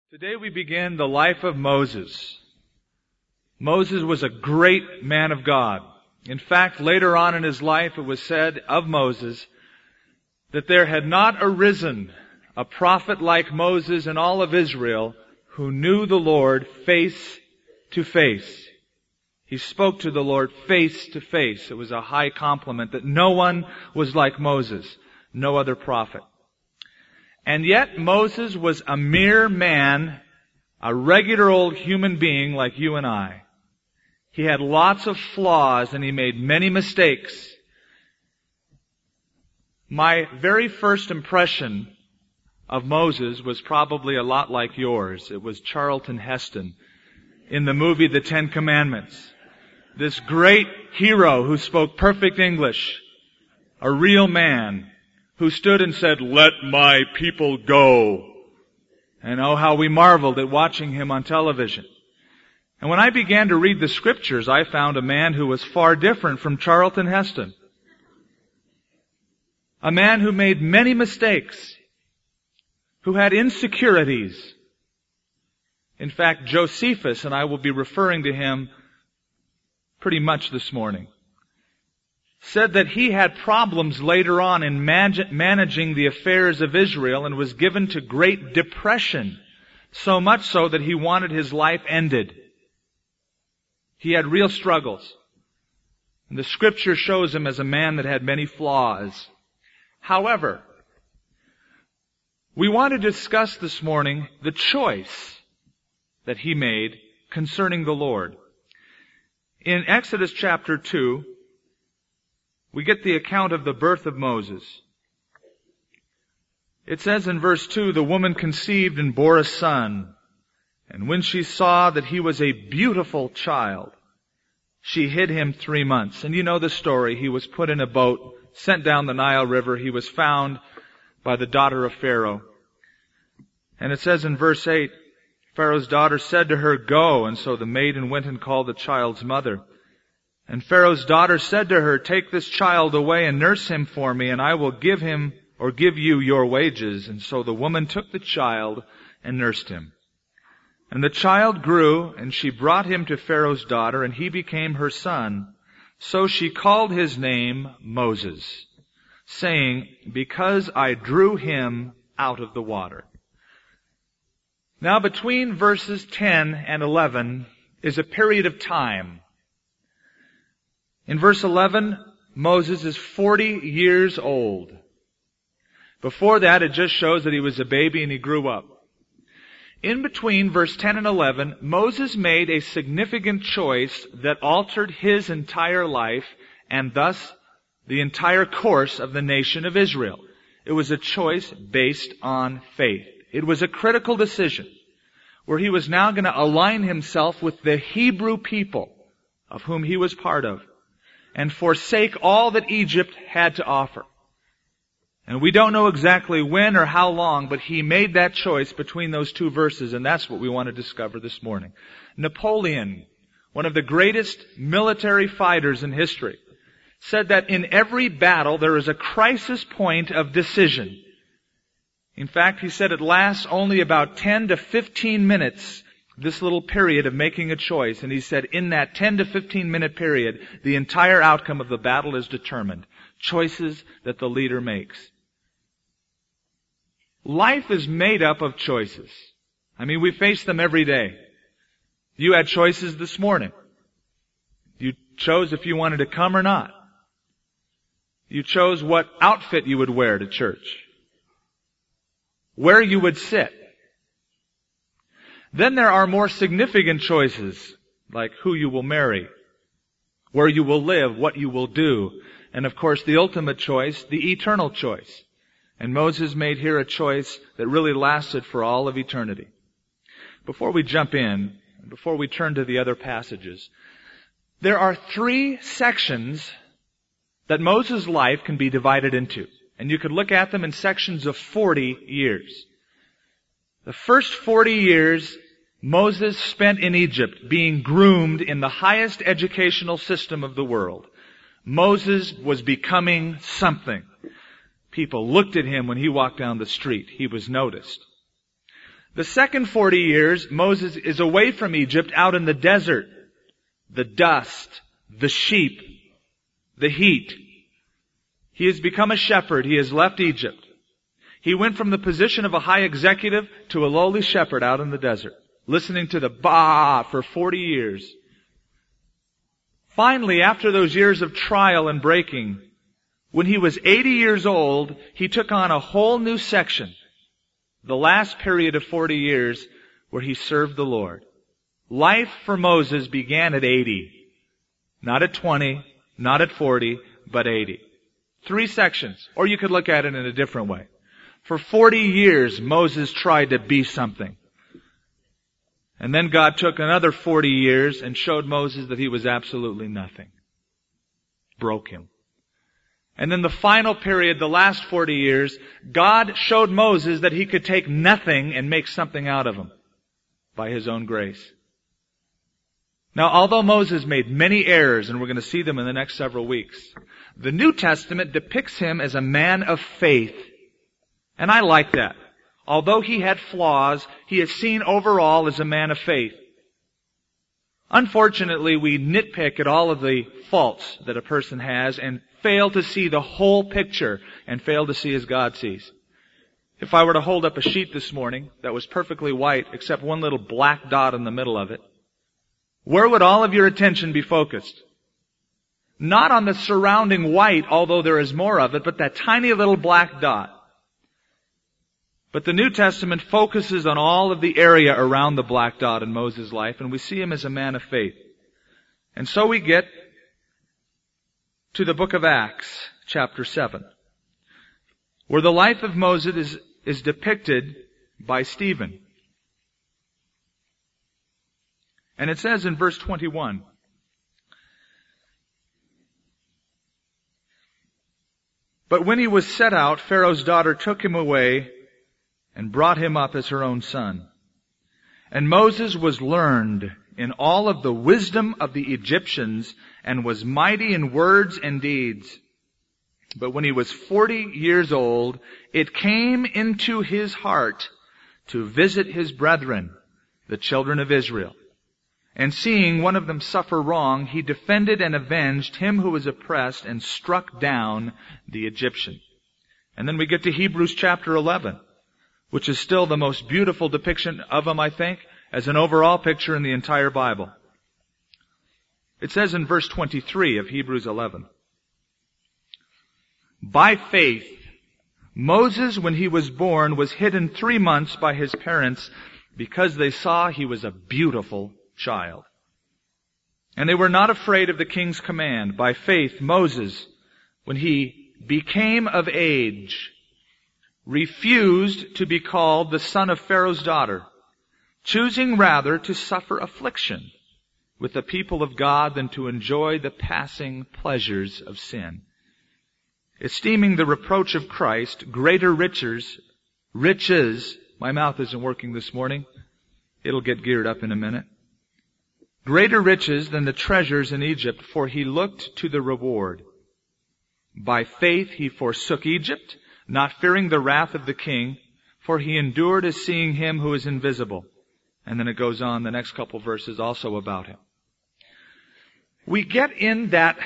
Today we begin the life of Moses. Moses was a great man of God. In fact, later on in his life it was said of Moses that there had not arisen a prophet like Moses in all of Israel who knew the Lord face to face. He spoke to the Lord face to face. It was a high compliment that no one was like Moses, no other prophet. And yet Moses was a mere man, a regular old human being like you and I. He had lots of flaws and he made many mistakes. My very first impression of Moses was probably a lot like yours. It was Charlton Heston in the movie The Ten Commandments. This great hero who spoke perfect English, a real man, who stood and said, "Let my people go." And oh, how we marveled at watching him on television. And when I began to read the scriptures, I found a man who was far different from Charlton Heston. A man who made many mistakes, who had insecurities. In fact, Josephus, and I will be referring to him pretty much this morning, said that he had problems later on in managing the affairs of Israel and was given to great depression, so much so that he wanted his life ended. He had real struggles. And the scripture shows him as a man that had many flaws. However, we want to discuss this morning the choice that he made concerning the Lord. In Exodus chapter 2, we get the account of the birth of Moses. It says in verse 2, "The woman conceived and bore a son. And when she saw that he was a beautiful child, she hid him 3 months." And you know the story. He was put in a boat, sent down the Nile River. He was found by the daughter of Pharaoh. And it says in verse 8, Pharaoh's daughter said to her, "Go." And so the maiden went and called the child's mother. And Pharaoh's daughter said to her, "Take this child away and nurse him for me, and I will give him or give you your wages." And so the woman took the child and nursed him. And the child grew, and she brought him to Pharaoh's daughter, and he became her son. So she called his name Moses, saying, "Because I drew him out of the water." Now between verses 10 and 11 is a period of time. In verse 11, Moses is 40 years old. Before that, it just shows that he was a baby and he grew up. In between verse 10 and 11, Moses made a significant choice that altered his entire life and thus the entire course of the nation of Israel. It was a choice based on faith. It was a critical decision where he was now going to align himself with the Hebrew people of whom he was part of and forsake all that Egypt had to offer. And we don't know exactly when or how long, but he made that choice between those two verses, and that's what we want to discover this morning. Napoleon, one of the greatest military fighters in history, said that in every battle there is a crisis point of decision. In fact, he said it lasts only about 10 to 15 minutes, this little period of making a choice. And he said in that 10 to 15 minute period, the entire outcome of the battle is determined. Choices that the leader makes. Life is made up of choices. I mean, we face them every day. You had choices this morning. You chose if you wanted to come or not. You chose what outfit you would wear to church. Where you would sit. Then there are more significant choices, like who you will marry, where you will live, what you will do, and of course the ultimate choice, the eternal choice. And Moses made here a choice that really lasted for all of eternity. Before we jump in, before we turn to the other passages, there are 3 sections that Moses' life can be divided into. And you could look at them in sections of 40 years. The first 40 years, Moses spent in Egypt being groomed in the highest educational system of the world. Moses was becoming something. People looked at him when he walked down the street. He was noticed. The second 40 years, Moses is away from Egypt out in the desert. The dust, the sheep, the heat. He has become a shepherd. He has left Egypt. He went from the position of a high executive to a lowly shepherd out in the desert, listening to the bah for 40 years. Finally, after those years of trial and breaking, when he was 80 years old, he took on a whole new section, the last period of 40 years where he served the Lord. Life for Moses began at 80. Not at 20, not at 40, but 80. 3 sections. Or you could look at it in a different way. For 40 years, Moses tried to be something. And then God took another 40 years and showed Moses that he was absolutely nothing. Broke him. And then the final period, the last 40 years, God showed Moses that he could take nothing and make something out of him by his own grace. Now, although Moses made many errors, and we're going to see them in the next several weeks, the New Testament depicts him as a man of faith. And I like that. Although he had flaws, he is seen overall as a man of faith. Unfortunately, we nitpick at all of the faults that a person has and fail to see the whole picture and fail to see as God sees. If I were to hold up a sheet this morning that was perfectly white except one little black dot in the middle of it, where would all of your attention be focused? Not on the surrounding white, although there is more of it, but that tiny little black dot. But the New Testament focuses on all of the area around the black dot in Moses' life, and we see him as a man of faith. And so we get to the book of Acts, chapter 7, where the life of Moses is depicted by Stephen. And it says in verse 21, "But when he was set out, Pharaoh's daughter took him away and brought him up as her own son. And Moses was learned in all of the wisdom of the Egyptians and was mighty in words and deeds. But when he was 40 years old, it came into his heart to visit his brethren, the children of Israel. And seeing one of them suffer wrong, he defended and avenged him who was oppressed and struck down the Egyptian." And then we get to Hebrews chapter 11, which is still the most beautiful depiction of him, I think, as an overall picture in the entire Bible. It says in verse 23 of Hebrews 11, "By faith, Moses, when he was born, was hidden 3 months by his parents because they saw he was a beautiful child. And they were not afraid of the king's command. By faith, Moses, when he became of age, refused to be called the son of Pharaoh's daughter, choosing rather to suffer affliction with the people of God than to enjoy the passing pleasures of sin, esteeming the reproach of Christ greater riches, my mouth isn't working this morning, it'll get geared up in a minute, greater riches than the treasures in Egypt, for he looked to the reward. By faith he forsook Egypt, not fearing the wrath of the king, for he endured as seeing him who is invisible." And then it goes on the next couple verses also about him. We get in that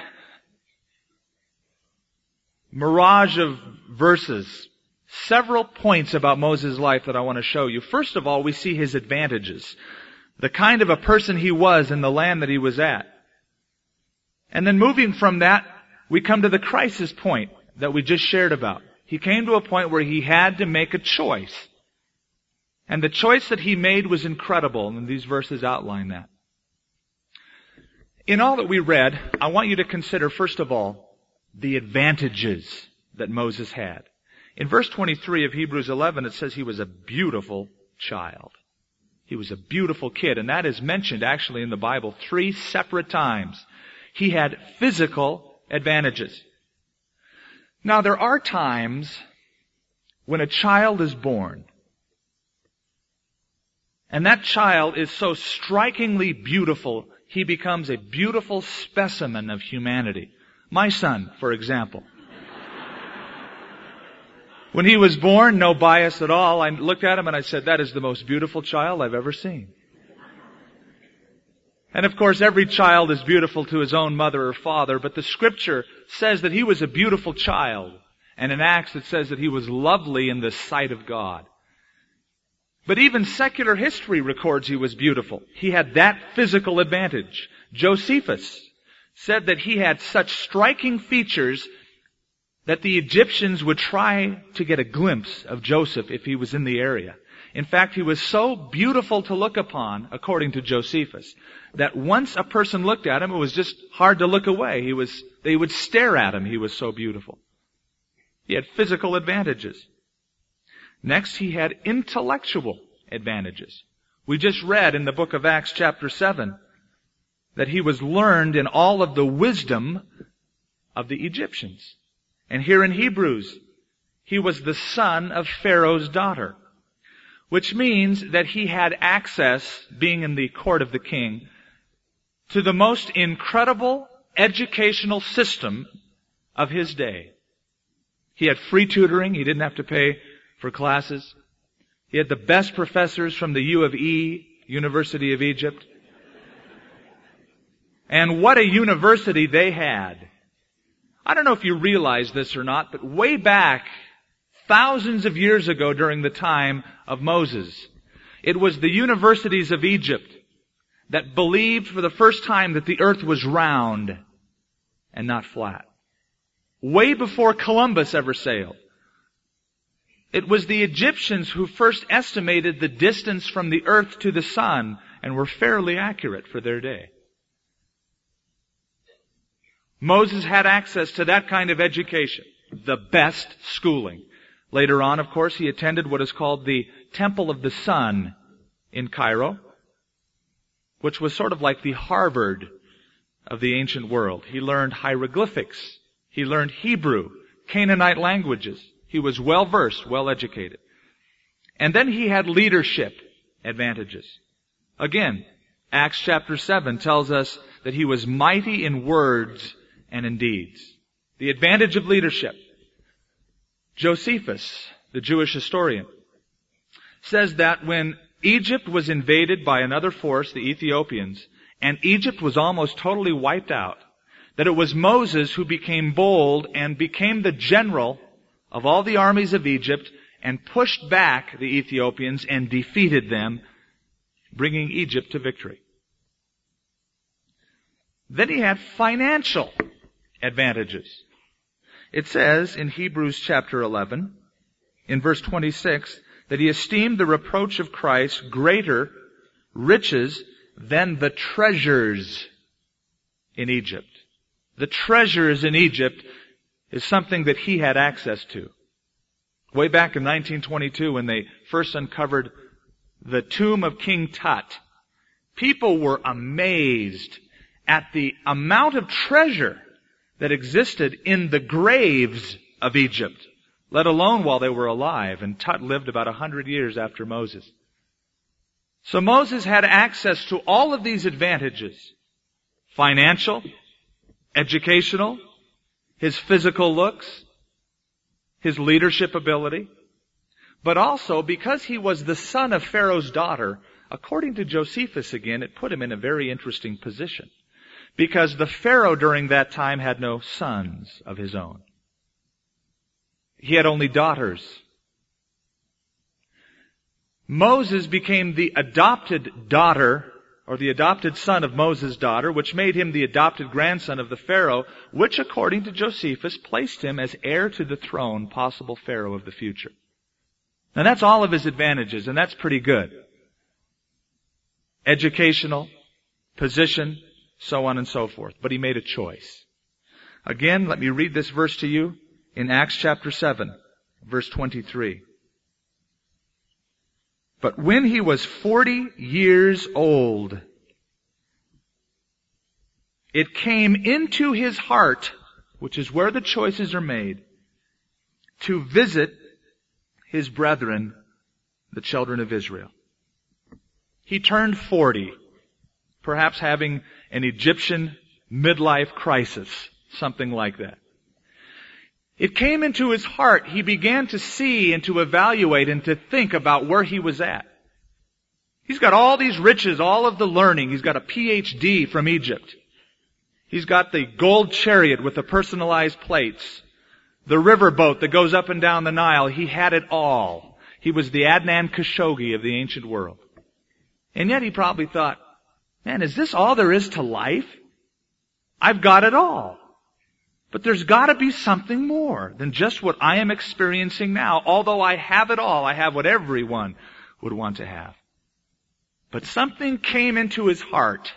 mirage of verses several points about Moses' life that I want to show you. First of all, we see his advantages, the kind of a person he was in the land that he was at. And then moving from that, we come to the crisis point that we just shared about. He came to a point where he had to make a choice. And the choice that he made was incredible, and these verses outline that. In all that we read, I want you to consider, first of all, the advantages that Moses had. In verse 23 of Hebrews 11, it says he was a beautiful child. He was a beautiful kid, and that is mentioned actually in the Bible 3 separate times. He had physical advantages. Now, there are times when a child is born, and that child is so strikingly beautiful, he becomes a beautiful specimen of humanity. My son, for example. When he was born, no bias at all, I looked at him and I said, that is the most beautiful child I've ever seen. And of course, every child is beautiful to his own mother or father, but the Scripture says that he was a beautiful child. And in Acts it says that he was lovely in the sight of God. But even secular history records he was beautiful. He had that physical advantage. Josephus said that he had such striking features that the Egyptians would try to get a glimpse of Joseph if he was in the area. In fact, he was so beautiful to look upon, according to Josephus, that once a person looked at him, it was just hard to look away. They would stare at him. He was so beautiful. He had physical advantages. Next, he had intellectual advantages. We just read in the book of Acts chapter 7 that he was learned in all of the wisdom of the Egyptians. And here in Hebrews, he was the son of Pharaoh's daughter, which means that he had access, being in the court of the king, to the most incredible educational system of his day. He had free tutoring. He didn't have to pay for classes. He had the best professors from the U of E, University of Egypt. And what a university they had. I don't know if you realize this or not, but way back, thousands of years ago during the time of Moses, it was the universities of Egypt that believed for the first time that the earth was round and not flat. Way before Columbus ever sailed. It was the Egyptians who first estimated the distance from the earth to the sun and were fairly accurate for their day. Moses had access to that kind of education, the best schooling. Later on, of course, he attended what is called the Temple of the Sun in Cairo, which was sort of like the Harvard of the ancient world. He learned hieroglyphics. He learned Hebrew, Canaanite languages. He was well-versed, well-educated. And then he had leadership advantages. Again, Acts chapter 7 tells us that he was mighty in words and in deeds. The advantage of leadership. Josephus, the Jewish historian, says that when Egypt was invaded by another force, the Ethiopians, and Egypt was almost totally wiped out, that it was Moses who became bold and became the general of all the armies of Egypt and pushed back the Ethiopians and defeated them, bringing Egypt to victory. Then he had financial advantages. It says in Hebrews chapter 11, in verse 26, that he esteemed the reproach of Christ greater riches than the treasures in Egypt. The treasures in Egypt is something that he had access to. Way back in 1922, when they first uncovered the tomb of King Tut, people were amazed at the amount of treasure that existed in the graves of Egypt, let alone while they were alive. And Tut lived about 100 years after Moses. So Moses had access to all of these advantages: financial, educational, his physical looks, his leadership ability, but also because he was the son of Pharaoh's daughter, according to Josephus again, it put him in a very interesting position. Because the Pharaoh during that time had no sons of his own. He had only daughters. Moses became the adopted daughter, or the adopted son of Moses' daughter, which made him the adopted grandson of the Pharaoh, which, according to Josephus, placed him as heir to the throne, possible Pharaoh of the future. Now that's all of his advantages, and that's pretty good. Educational, position, so on and so forth. But he made a choice. Again, let me read this verse to you in Acts chapter 7, verse 23. But when he was 40 years old, it came into his heart, which is where the choices are made, to visit his brethren, the children of Israel. He turned 40, perhaps having an Egyptian midlife crisis, something like that. it came into his heart. He began to see and to evaluate and to think about where he was at. He's got all these riches, all of the learning. He's got a PhD from Egypt. He's got the gold chariot with the personalized plates, the riverboat that goes up and down the Nile. He had it all. He was the Adnan Khashoggi of the ancient world. And yet he probably thought, man, is this all there is to life? I've got it all. But there's got to be something more than just what I am experiencing now. Although I have it all, I have what everyone would want to have. But something came into his heart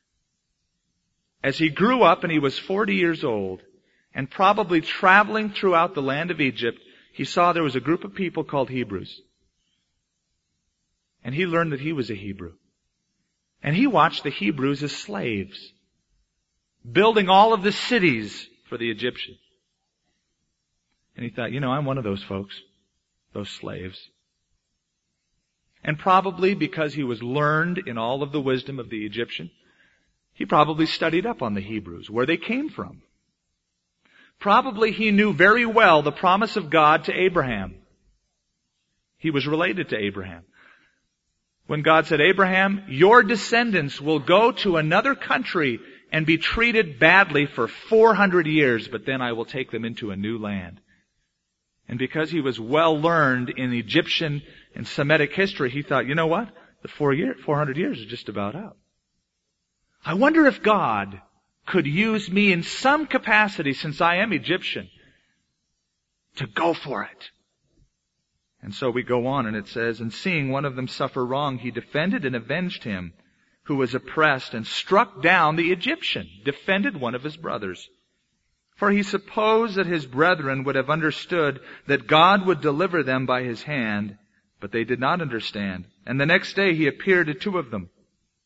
as he grew up and he was 40 years old and probably traveling throughout the land of Egypt. He saw there was a group of people called Hebrews. And he learned that he was a Hebrew. And he watched the Hebrews as slaves, building all of the cities for the Egyptians. And he thought, I'm one of those folks, those slaves. And probably because he was learned in all of the wisdom of the Egyptian, he probably studied up on the Hebrews, where they came from. Probably he knew very well the promise of God to Abraham. He was related to Abraham. When God said, Abraham, your descendants will go to another country and be treated badly for 400 years, but then I will take them into a new land. And because he was well learned in Egyptian and Semitic history, he thought, you know what? The 400 years is just about up. I wonder if God could use me in some capacity, since I am Egyptian, to go for it. And so we go on and it says, and seeing one of them suffer wrong, he defended and avenged him who was oppressed and struck down the Egyptian, defended one of his brothers. For he supposed that his brethren would have understood that God would deliver them by his hand, but they did not understand. And the next day he appeared to two of them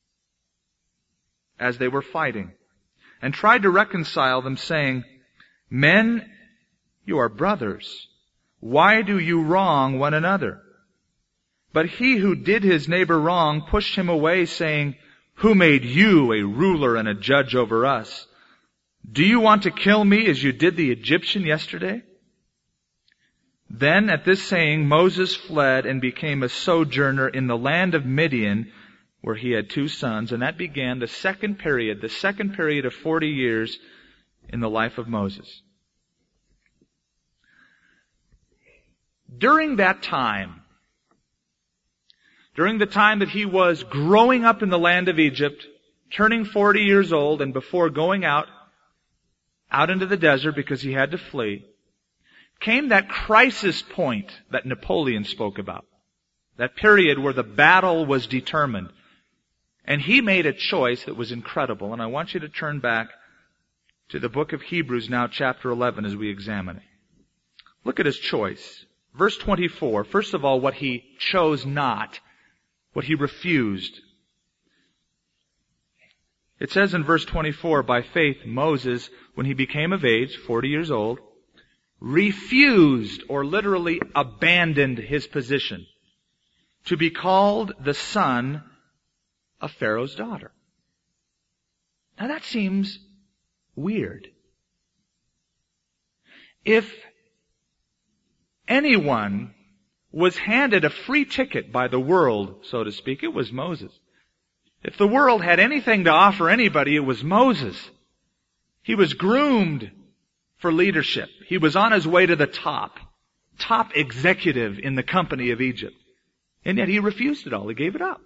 as they were fighting and tried to reconcile them, saying, men, you are brothers. Why do you wrong one another? But he who did his neighbor wrong pushed him away, saying, who made you a ruler and a judge over us? Do you want to kill me as you did the Egyptian yesterday? Then at this saying, Moses fled and became a sojourner in the land of Midian, where he had 2 sons, and that began the second period of 40 years in the life of Moses. During that time, during the time that he was growing up in the land of Egypt, turning 40 years old, and before going out into the desert because he had to flee, came that crisis point that Napoleon spoke about. That period where the battle was determined. And he made a choice that was incredible. And I want you to turn back to the book of Hebrews now, chapter 11, as we examine it. Look at his choice. Verse 24, first of all, what he chose not, what he refused. It says in verse 24, by faith Moses, when he became of age, 40 years old, refused, or literally abandoned his position, to be called the son of Pharaoh's daughter. Now that seems weird. If anyone was handed a free ticket by the world, so to speak, it was Moses. If the world had anything to offer anybody, it was Moses. He was groomed for leadership. He was on his way to the top executive in the company of Egypt. And yet he refused it all. He gave it up.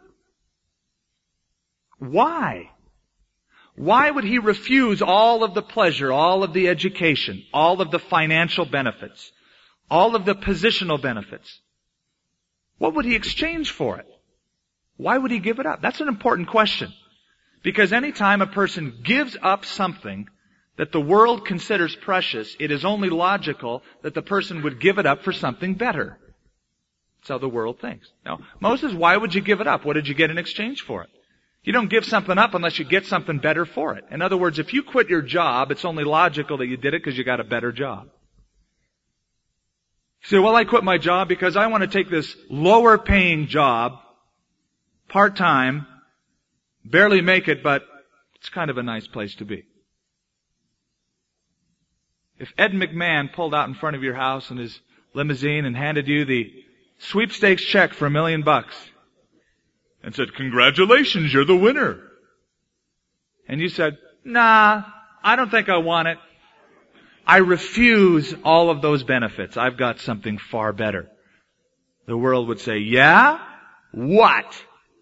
Why? Why would he refuse all of the pleasure, all of the education, all of the financial benefits, all of the positional benefits? What would he exchange for it? Why would he give it up? That's an important question. Because anytime a person gives up something that the world considers precious, it is only logical that the person would give it up for something better. That's how the world thinks. Now, Moses, why would you give it up? What did you get in exchange for it? You don't give something up unless you get something better for it. In other words, if you quit your job, it's only logical that you did it because you got a better job. You say, well, I quit my job because I want to take this lower paying job, part-time, barely make it, but it's kind of a nice place to be. If Ed McMahon pulled out in front of your house in his limousine and handed you the sweepstakes check for $1 million and said, "Congratulations, you're the winner," and you said, "Nah, I don't think I want it. I refuse all of those benefits. I've got something far better," the world would say, "Yeah? What?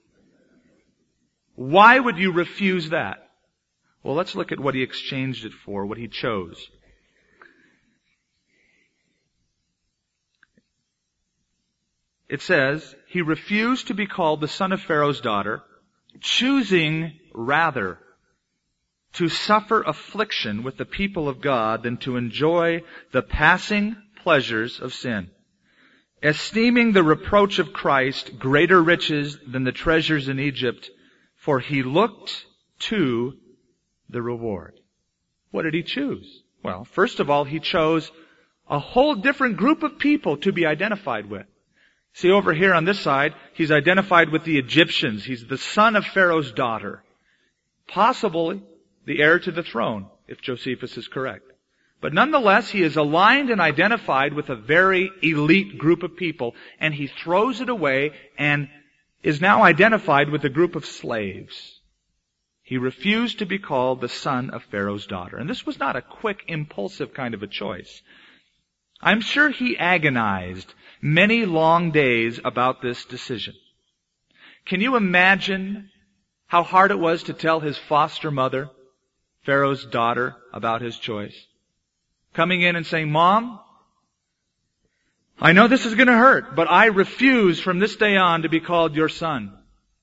Why would you refuse that?" Well, let's look at what he exchanged it for, what he chose. It says, he refused to be called the son of Pharaoh's daughter, choosing rather to suffer affliction with the people of God than to enjoy the passing pleasures of sin, esteeming the reproach of Christ greater riches than the treasures in Egypt, for he looked to the reward. What did he choose? Well, first of all, he chose a whole different group of people to be identified with. See, over here on this side, he's identified with the Egyptians. He's the son of Pharaoh's daughter. Possibly the heir to the throne, if Josephus is correct. But nonetheless, he is aligned and identified with a very elite group of people, and he throws it away and is now identified with a group of slaves. He refused to be called the son of Pharaoh's daughter. And this was not a quick, impulsive kind of a choice. I'm sure he agonized many long days about this decision. Can you imagine how hard it was to tell his foster mother, Pharaoh's daughter, about his choice? Coming in and saying, "Mom, I know this is going to hurt, but I refuse from this day on to be called your son.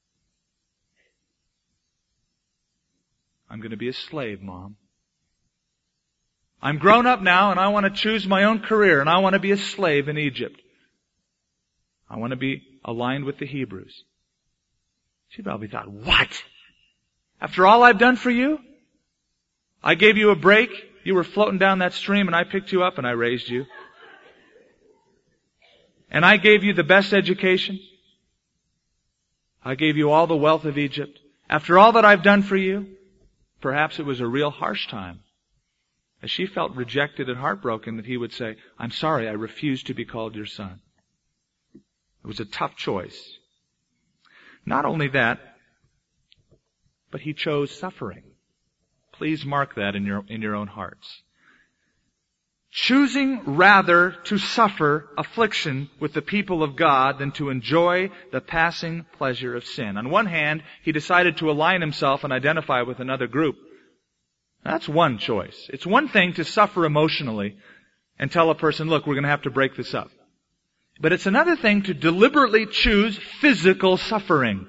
I'm going to be a slave, Mom. I'm grown up now and I want to choose my own career and I want to be a slave in Egypt. I want to be aligned with the Hebrews." She probably thought, "What? After all I've done for you? I gave you a break. You were floating down that stream and I picked you up and I raised you. And I gave you the best education. I gave you all the wealth of Egypt. After all that I've done for you?" Perhaps it was a real harsh time, as she felt rejected and heartbroken, that he would say, "I'm sorry, I refuse to be called your son." It was a tough choice. Not only that, but he chose suffering. Please mark that in your own hearts. Choosing rather to suffer affliction with the people of God than to enjoy the passing pleasure of sin. On one hand, he decided to align himself and identify with another group. That's one choice. It's one thing to suffer emotionally and tell a person, "Look, we're going to have to break this up." But it's another thing to deliberately choose physical suffering.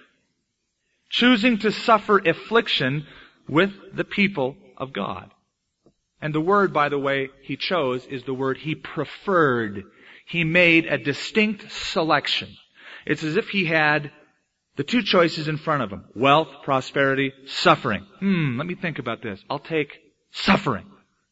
Choosing to suffer affliction with the people of God. And the word, by the way, he chose is the word he preferred. He made a distinct selection. It's as if he had the two choices in front of him. Wealth, prosperity, suffering. Let me think about this. I'll take suffering.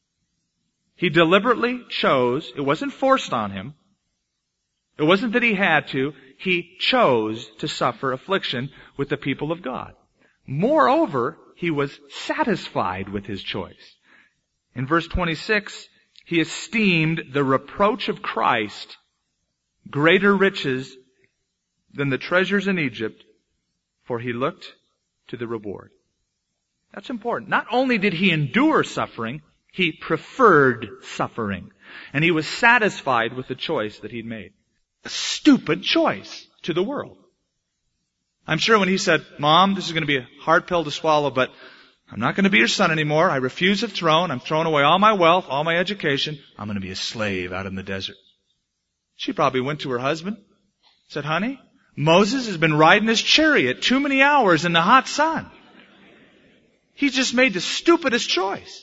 He deliberately chose. It wasn't forced on him. It wasn't that he had to. He chose to suffer affliction with the people of God. Moreover, he was satisfied with his choice. In verse 26, he esteemed the reproach of Christ greater riches than the treasures in Egypt, for he looked to the reward. That's important. Not only did he endure suffering, he preferred suffering. And he was satisfied with the choice that he'd made. A stupid choice to the world. I'm sure when he said, "Mom, this is going to be a hard pill to swallow, but I'm not going to be your son anymore. I refuse the throne. I'm throwing away all my wealth, all my education. I'm going to be a slave out in the desert." She probably went to her husband, said, "Honey, Moses has been riding his chariot too many hours in the hot sun. He just made the stupidest choice."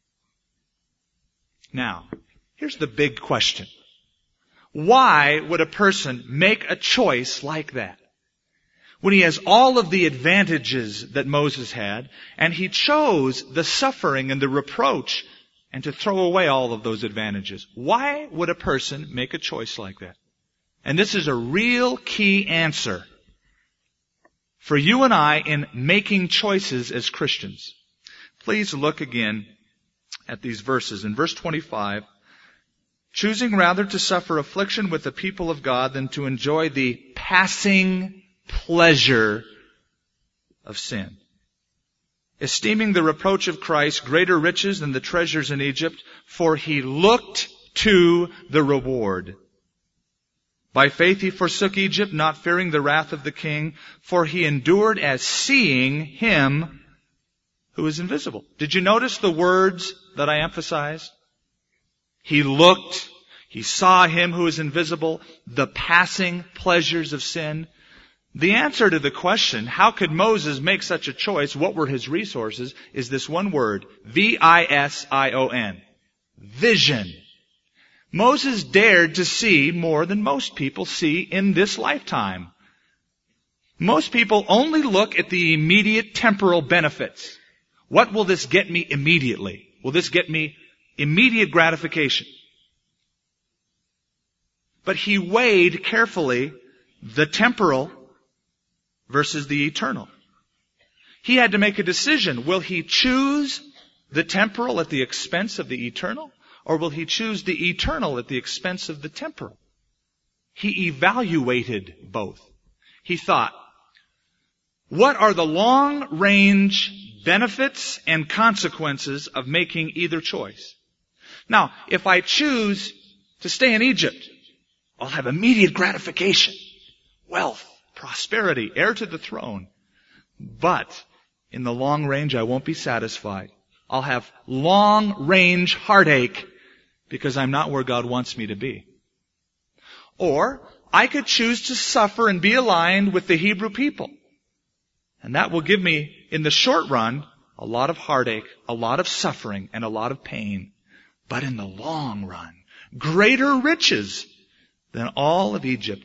Now, here's the big question. Why would a person make a choice like that? When he has all of the advantages that Moses had, and he chose the suffering and the reproach and to throw away all of those advantages. Why would a person make a choice like that? And this is a real key answer for you and I in making choices as Christians. Please look again at these verses. In verse 25, choosing rather to suffer affliction with the people of God than to enjoy the passing pleasure of sin. Esteeming the reproach of Christ greater riches than the treasures in Egypt, for he looked to the reward. By faith he forsook Egypt, not fearing the wrath of the king, for he endured as seeing him who is invisible. Did you notice the words that I emphasized? He looked, he saw him who is invisible, the passing pleasures of sin. The answer to the question, how could Moses make such a choice, what were his resources, is this one word, V-I-S-I-O-N. Vision. Moses dared to see more than most people see in this lifetime. Most people only look at the immediate temporal benefits. What will this get me immediately? Will this get me immediate gratification? But he weighed carefully the temporal versus the eternal. He had to make a decision. Will he choose the temporal at the expense of the eternal? Or will he choose the eternal at the expense of the temporal? He evaluated both. He thought, what are the long-range benefits and consequences of making either choice? Now, if I choose to stay in Egypt, I'll have immediate gratification, wealth, prosperity, heir to the throne. But in the long range, I won't be satisfied. I'll have long-range heartache because I'm not where God wants me to be. Or I could choose to suffer and be aligned with the Hebrew people. And that will give me, in the short run, a lot of heartache, a lot of suffering, and a lot of pain. But in the long run, greater riches than all of Egypt.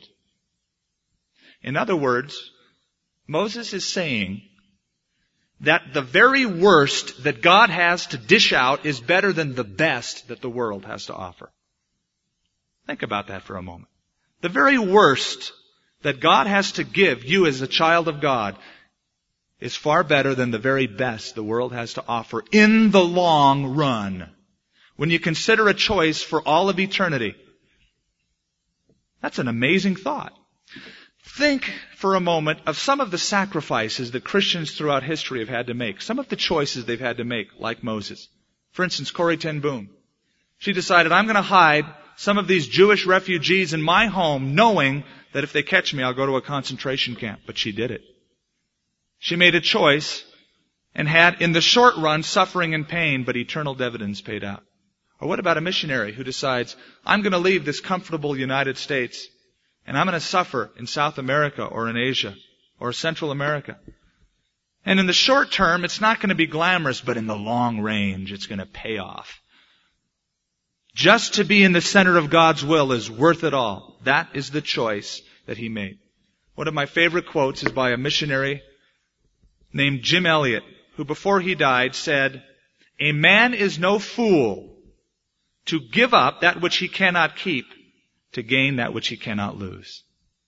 In other words, Moses is saying that the very worst that God has to dish out is better than the best that the world has to offer. Think about that for a moment. The very worst that God has to give you as a child of God is far better than the very best the world has to offer in the long run. When you consider a choice for all of eternity, that's an amazing thought. Think for a moment of some of the sacrifices that Christians throughout history have had to make. Some of the choices they've had to make, like Moses. For instance, Corrie ten Boom. She decided, I'm going to hide some of these Jewish refugees in my home, knowing that if they catch me, I'll go to a concentration camp. But she did it. She made a choice and had, in the short run, suffering and pain, but eternal dividends paid out. Or what about a missionary who decides, I'm going to leave this comfortable United States and I'm going to suffer in South America or in Asia or Central America. And in the short term, it's not going to be glamorous, but in the long range, it's going to pay off. Just to be in the center of God's will is worth it all. That is the choice that he made. One of my favorite quotes is by a missionary named Jim Elliot, who before he died said, a man is no fool to give up that which he cannot keep to gain that which he cannot lose.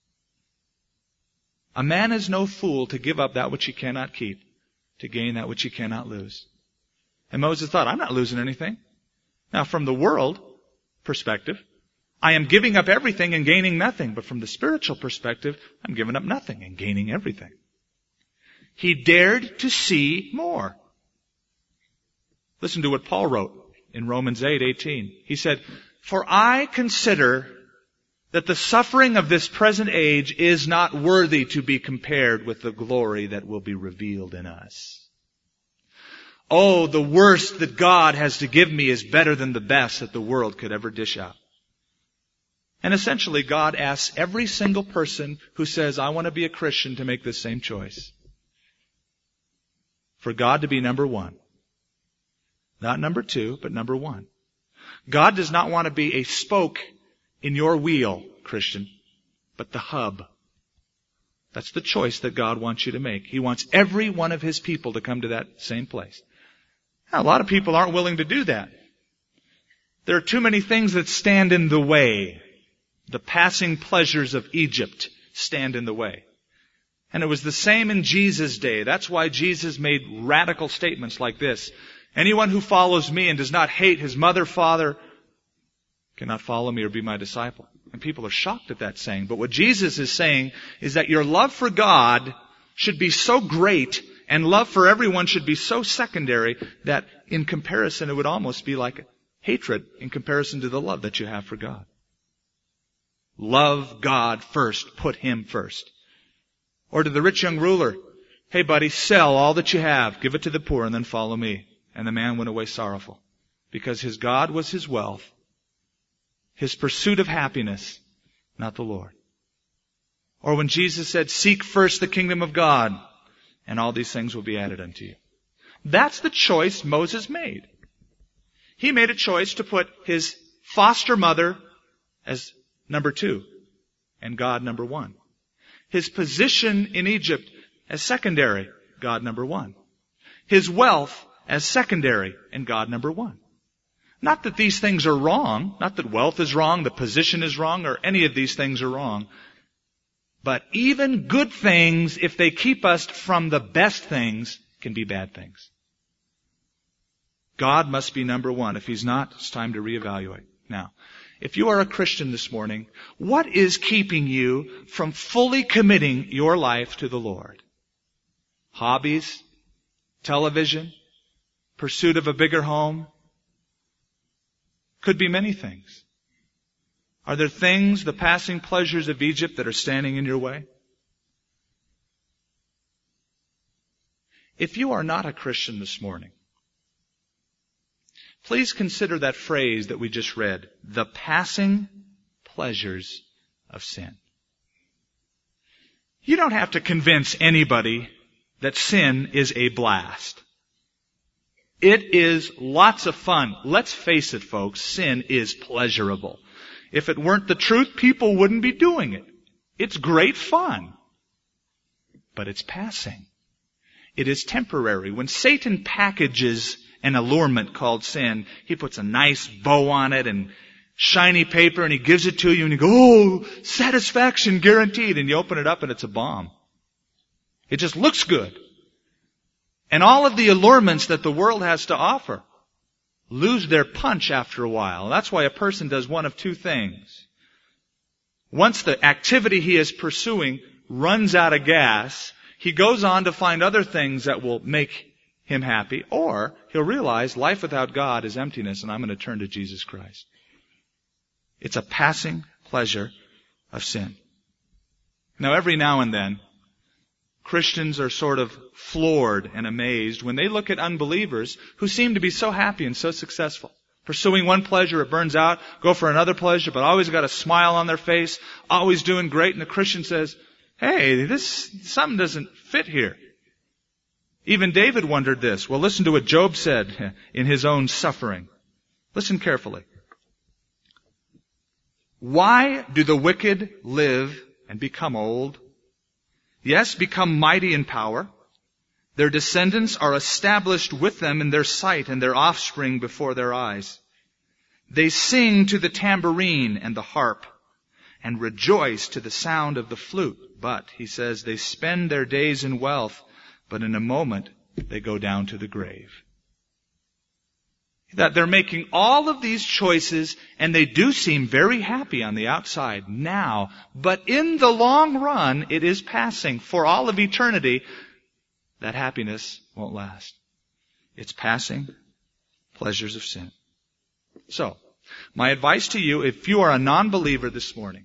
A man is no fool to give up that which he cannot keep to gain that which he cannot lose. And Moses thought, I'm not losing anything. Now, from the world perspective, I am giving up everything and gaining nothing. But from the spiritual perspective, I'm giving up nothing and gaining everything. He dared to see more. Listen to what Paul wrote in Romans 8:18. He said, for I consider that the suffering of this present age is not worthy to be compared with the glory that will be revealed in us. Oh, the worst that God has to give me is better than the best that the world could ever dish out. And essentially, God asks every single person who says, I want to be a Christian, to make this same choice. For God to be number one. Not number two, but number one. God does not want to be a spoke in your wheel, Christian, but the hub. That's the choice that God wants you to make. He wants every one of His people to come to that same place. Now, a lot of people aren't willing to do that. There are too many things that stand in the way. The passing pleasures of Egypt stand in the way. And it was the same in Jesus' day. That's why Jesus made radical statements like this Anyone who follows me and does not hate his mother, father, cannot follow me or be my disciple. And people are shocked at that saying. But what Jesus is saying is that your love for God should be so great and love for everyone should be so secondary that in comparison it would almost be like hatred in comparison to the love that you have for God. Love God first. Put Him first. Or to the rich young ruler, hey buddy, sell all that you have, give it to the poor, and then follow me. And the man went away sorrowful because his God was his wealth, his pursuit of happiness, not the Lord. Or when Jesus said, seek first the kingdom of God, and all these things will be added unto you. That's the choice Moses made. He made a choice to put his foster mother as number 2 and God number 1. His position in Egypt as secondary, God number 1. His wealth as secondary and God number 1. Not that these things are wrong, not that wealth is wrong, the position is wrong, or any of these things are wrong. But even good things, if they keep us from the best things, can be bad things. God must be number 1. If He's not, it's time to reevaluate. Now, if you are a Christian this morning, what is keeping you from fully committing your life to the Lord? Hobbies? Television? Pursuit of a bigger home? Could be many things. Are there things, the passing pleasures of Egypt, that are standing in your way? If you are not a Christian this morning, please consider that phrase that we just read, the passing pleasures of sin. You don't have to convince anybody that sin is a blast. It is lots of fun. Let's face it, folks, sin is pleasurable. If it weren't the truth, people wouldn't be doing it. It's great fun. But it's passing. It is temporary. When Satan packages an allurement called sin, he puts a nice bow on it and shiny paper and he gives it to you and you go, oh, satisfaction guaranteed. And you open it up and it's a bomb. It just looks good. And all of the allurements that the world has to offer lose their punch after a while. That's why a person does one of two things. Once the activity he is pursuing runs out of gas, he goes on to find other things that will make him happy, or he'll realize life without God is emptiness and I'm going to turn to Jesus Christ. It's a passing pleasure of sin. Now every now and then, Christians are sort of floored and amazed when they look at unbelievers who seem to be so happy and so successful. Pursuing one pleasure, it burns out, go for another pleasure, but always got a smile on their face, always doing great, and the Christian says, hey, something doesn't fit here. Even David wondered this. Well, listen to what Job said in his own suffering. Listen carefully. Why do the wicked live and become old? Yes, become mighty in power. Their descendants are established with them in their sight and their offspring before their eyes. They sing to the tambourine and the harp and rejoice to the sound of the flute. But, he says, they spend their days in wealth, but in a moment they go down to the grave. That they're making all of these choices and they do seem very happy on the outside now, but in the long run it is passing. For all of eternity, that happiness won't last. It's passing pleasures of sin. So, my advice to you, if you are a non-believer this morning,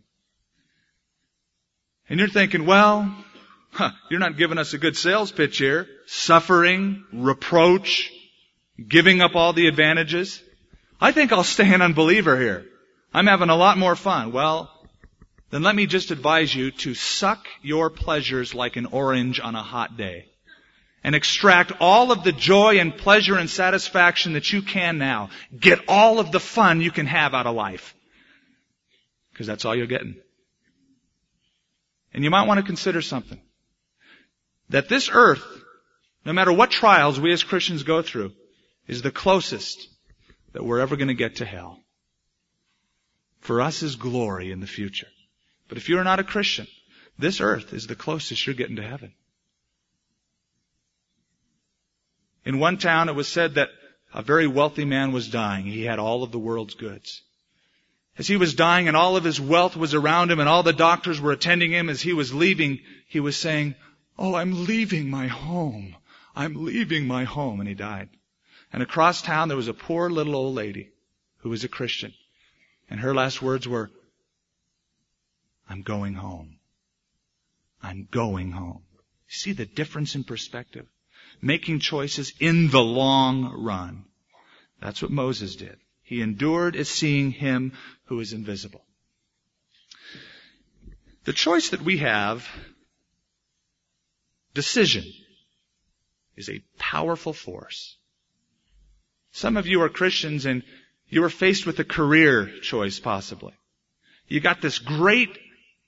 and you're thinking, well, you're not giving us a good sales pitch here. Suffering, reproach, giving up all the advantages. I think I'll stay an unbeliever here. I'm having a lot more fun. Well, then let me just advise you to suck your pleasures like an orange on a hot day. And extract all of the joy and pleasure and satisfaction that you can now. Get all of the fun you can have out of life. Because that's all you're getting. And you might want to consider something. That this earth, no matter what trials we as Christians go through, is the closest that we're ever going to get to hell. For us is glory in the future. But if you're not a Christian, this earth is the closest you're getting to heaven. In one town it was said that a very wealthy man was dying. He had all of the world's goods. As he was dying and all of his wealth was around him and all the doctors were attending him, as he was leaving, he was saying, "Oh, I'm leaving my home. I'm leaving my home." And he died. And across town there was a poor little old lady who was a Christian. And her last words were, "I'm going home. I'm going home." See the difference in perspective? Making choices in the long run. That's what Moses did. He endured as seeing Him who is invisible. The choice that we have, decision, is a powerful force. Some of you are Christians and you are faced with a career choice possibly. You got this great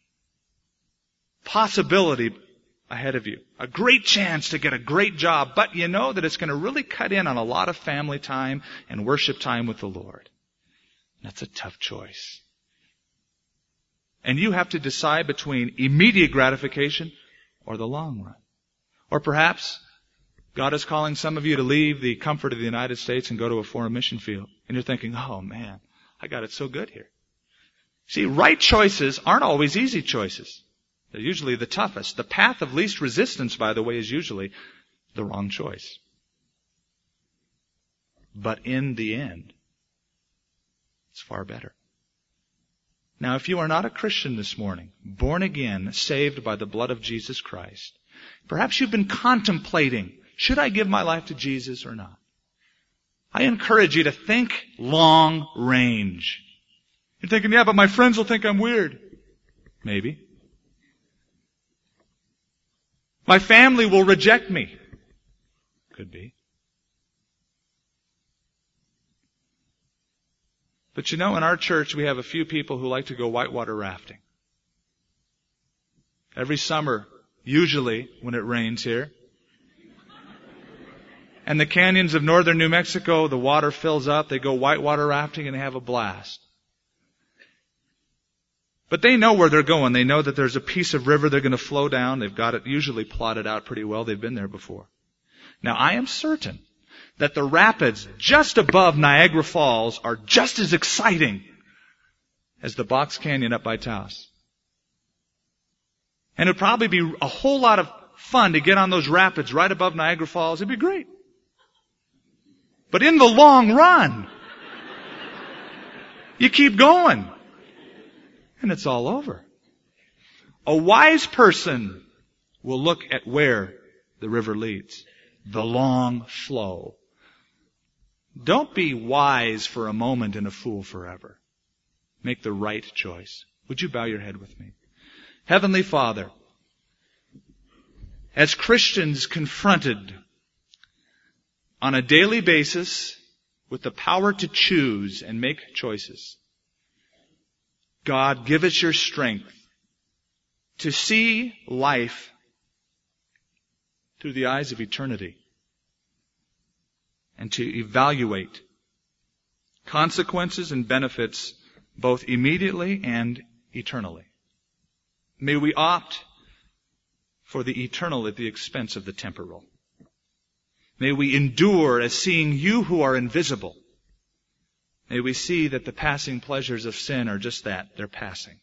possibility ahead of you. A great chance to get a great job, but you know that it's going to really cut in on a lot of family time and worship time with the Lord. That's a tough choice. And you have to decide between immediate gratification or the long run. Or perhaps God is calling some of you to leave the comfort of the United States and go to a foreign mission field. And you're thinking, "Oh man, I got it so good here." See, right choices aren't always easy choices. They're usually the toughest. The path of least resistance, by the way, is usually the wrong choice. But in the end, it's far better. Now, if you are not a Christian this morning, born again, saved by the blood of Jesus Christ, perhaps you've been contemplating, should I give my life to Jesus or not? I encourage you to think long range. You're thinking, "Yeah, but my friends will think I'm weird." Maybe. "My family will reject me." Could be. But you know, in our church we have a few people who like to go whitewater rafting. Every summer, usually when it rains here. And the canyons of northern New Mexico, the water fills up, they go whitewater rafting and they have a blast. But they know where they're going. They know that there's a piece of river they're going to flow down. They've got it usually plotted out pretty well. They've been there before. Now, I am certain that the rapids just above Niagara Falls are just as exciting as the Box Canyon up by Taos. And it would probably be a whole lot of fun to get on those rapids right above Niagara Falls. It'd be great. But in the long run, you keep going. And it's all over. A wise person will look at where the river leads. The long flow. Don't be wise for a moment and a fool forever. Make the right choice. Would you bow your head with me? Heavenly Father, as Christians confronted on a daily basis with the power to choose and make choices, God, give us your strength to see life through the eyes of eternity and to evaluate consequences and benefits both immediately and eternally. May we opt for the eternal at the expense of the temporal. May we endure as seeing you who are invisible. May we see that the passing pleasures of sin are just that, they're passing.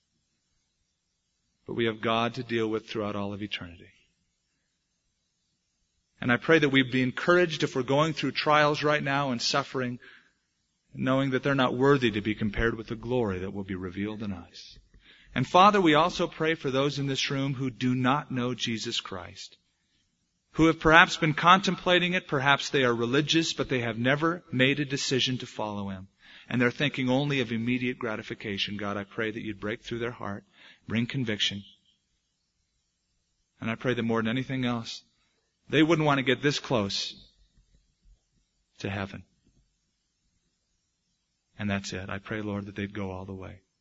But we have God to deal with throughout all of eternity. And I pray that we'd be encouraged if we're going through trials right now and suffering, knowing that they're not worthy to be compared with the glory that will be revealed in us. And Father, we also pray for those in this room who do not know Jesus Christ, who have perhaps been contemplating it, perhaps they are religious, but they have never made a decision to follow Him. And they're thinking only of immediate gratification. God, I pray that you'd break through their heart, bring conviction. And I pray that more than anything else, they wouldn't want to get this close to heaven. And that's it. I pray, Lord, that they'd go all the way.